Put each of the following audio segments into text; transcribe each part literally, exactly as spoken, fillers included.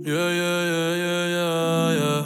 Yeah, yeah, yeah, yeah, yeah, yeah.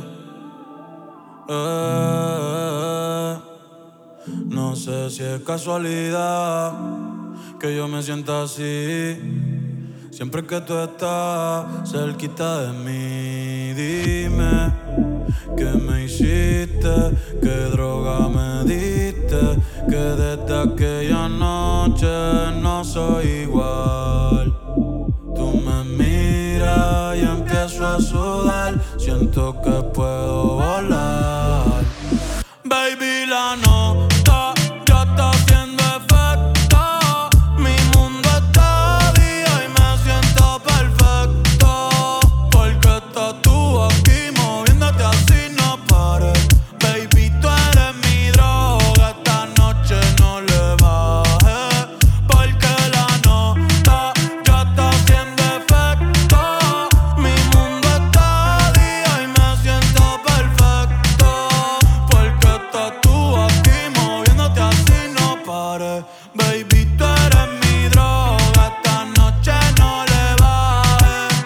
Eh, no sé si es casualidad que yo me sienta así. Siempre que tú estás cerquita de mí, dime qué me hiciste, qué droga me diste, que desde aquella noche no soy igual. Tú me miras y empiezo a sudar, siento que puedo volar. Baby, la nota ya está haciendo efecto. Mi mundo está día y me siento perfecto. Porque estás tú aquí moviéndote así, no pares. Baby, tú eres mi droga, esta noche no le bajes. Porque la nota ya está haciendo efecto. Mi mundo está día y me siento perfecto. Porque estás tú aquí moviéndote así, no pares. Baby, tú eres mi droga, esta noche no le bajes.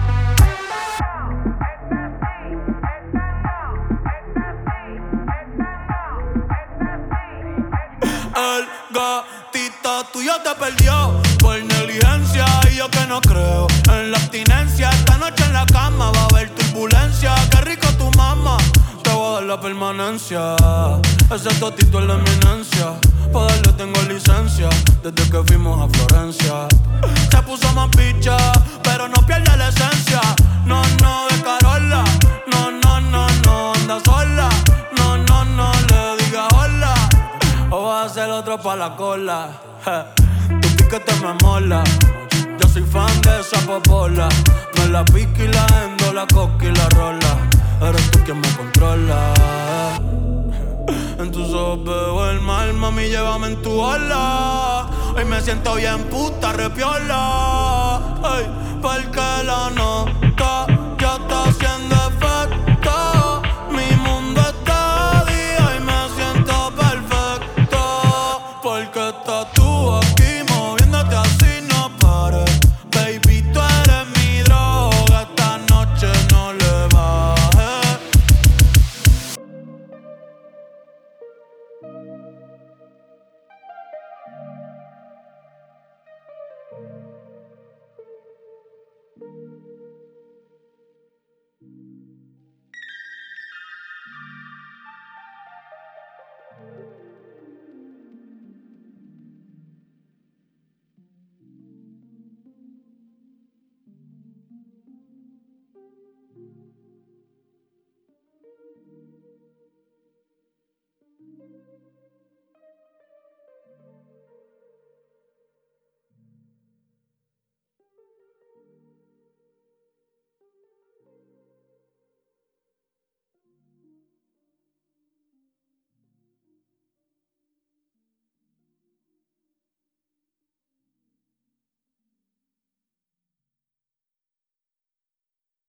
El gatito tuyo te perdió por negligencia. Y yo que no creo en la abstinencia. Esta noche en la cama va a haber turbulencia. Qué rico tu mamá, te voy a dar la permanencia. Ese totito es la eminencia. Pa' darle tengo licencia desde que fuimos a Florencia. Se puso más picha, pero no pierde la esencia. No, no, de Carola. No, no, no, no, anda sola. No, no, no, le diga hola. O vas a ser otro pa' la cola. Je, tu piquete me mola. Yo soy fan de esa popola. Me la pica y la endo, la coca y la rola. Eres tú quien me controla. En tus ojos veo el mal, mami, llévame en tu ola. Hoy me siento bien puta, repiola. Ey, porque la nota ya está haciendo efecto. Mi mundo está día y me siento perfecto. Porque estás tú aquí moviéndote así, no pares. Baby, tú eres mi droga, esta noche no le bajes.